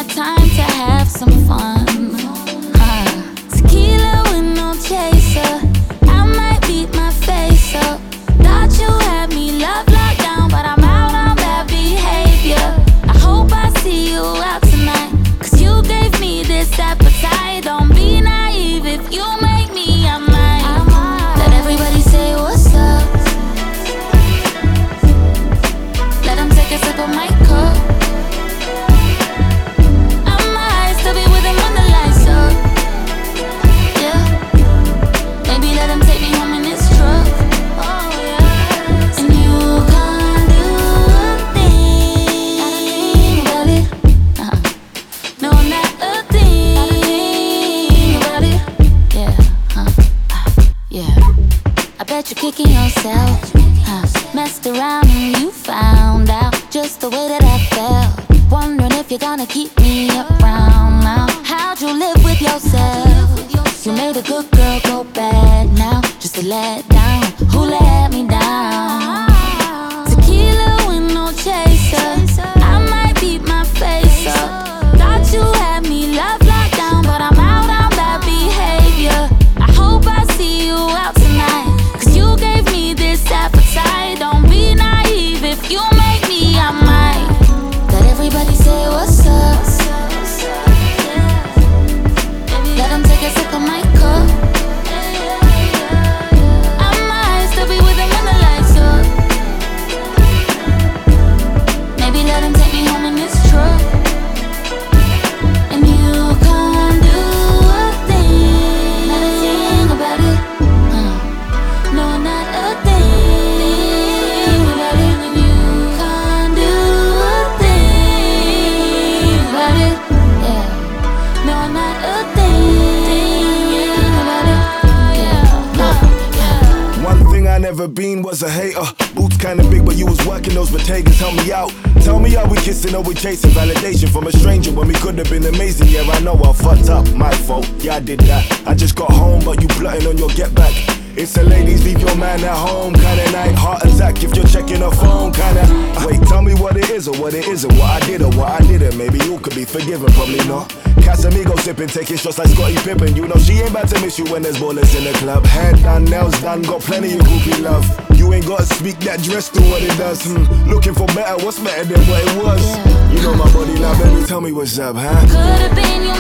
time to have some fun. Tequila with no chaser, I might beat my face up. Thought you had me love locked down, but I'm out on bad behavior. I hope I see you out tonight, cause you gave me this appetite. Don't be naive, if you make me, I might. Let everybody say what's up. Let them take a sip of my cup. I might still be with him when the lights up. Yeah, maybe let him take me home in his truck. Oh yeah, and you can't do a thing about it. No, not a thing about it. Yeah, yeah. I bet you're kicking yourself. Messed around and you found out just the way that I felt. Wondering if you're gonna keep me around now. How'd you live with yourself? You made a good girl go bad now, just to let down. Who let me down? Tequila with no chaser, I might beat my face up. Thought you had me love locked down, but I'm out on bad behavior. I hope I see you out tonight, cause you gave me this appetite. Don't be naive, if you make me, I might. Let everybody say what's up. Let them take a sip of my cup. I might still be with him when the lights up. Maybe let him take me home in his truck. And you can't do a thing about it. No, not a thing about it. And you can't do a thing about it. Yeah, no, not a thing about it. Yeah, One thing I never been was a hater. Boots kinda big, but you was working those potatoes. Help me out. Tell me, are we kissing or we chasing validation from a stranger when we could have been amazing? Yeah, I know I fucked up, my fault. Yeah, I did that. I just got home, but you plotting on your get back. It's a ladies, leave your man at home kinda night. Heart attack if you're checking her phone kinda. Wait, tell me what it is or what it isn't. What I did or what I didn't. Maybe you could be forgiven, probably not. Casamigo sipping, taking shots like Scottie Pippen. You know she ain't about to miss you when there's ballers in the club. Hair done, nails done, got plenty of groupie love. You ain't gotta speak, that dress do what it does. Looking for better, what's better than what it was? You know my body now, baby, tell me what's up, huh? could've been you